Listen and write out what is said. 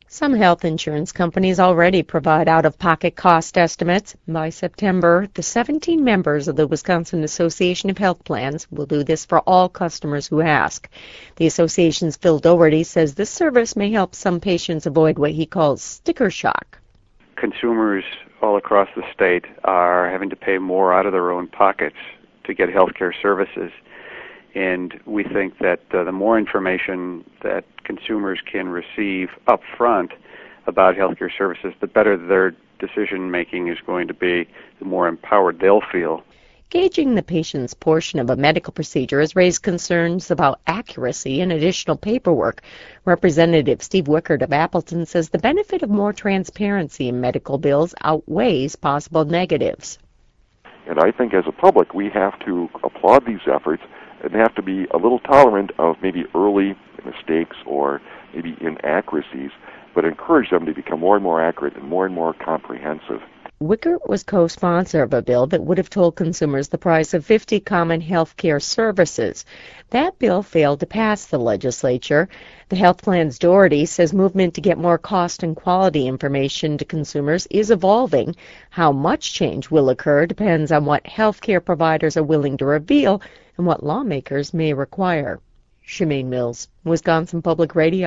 Some health insurance companies already provide out-of-pocket cost estimates. By September, the 17 members of the Wisconsin Association of Health Plans will do this for all customers who ask. The association's Phil Doherty says this service may help some patients avoid what he calls sticker shock. Consumers all across the state are having to pay more out of their own pockets to get health care services. And we think that the more information that consumers can receive up front about healthcare services, the better their decision-making is going to be, the more empowered they'll feel. Gauging the patient's portion of a medical procedure has raised concerns about accuracy and additional paperwork. Representative Steve Wickert of Appleton says the benefit of more transparency in medical bills outweighs possible negatives. And I think as a public, we have to applaud these efforts and have to be a little tolerant of maybe early mistakes or maybe inaccuracies, but encourage them to become more and more accurate and more comprehensive. Wickert was co-sponsor of a bill that would have told consumers the price of 50 common health care services. That bill failed to pass the legislature. The Health Plan's Doherty says movement to get more cost and quality information to consumers is evolving. How much change will occur depends on what health care providers are willing to reveal and what lawmakers may require. Shemaine Mills, Wisconsin Public Radio.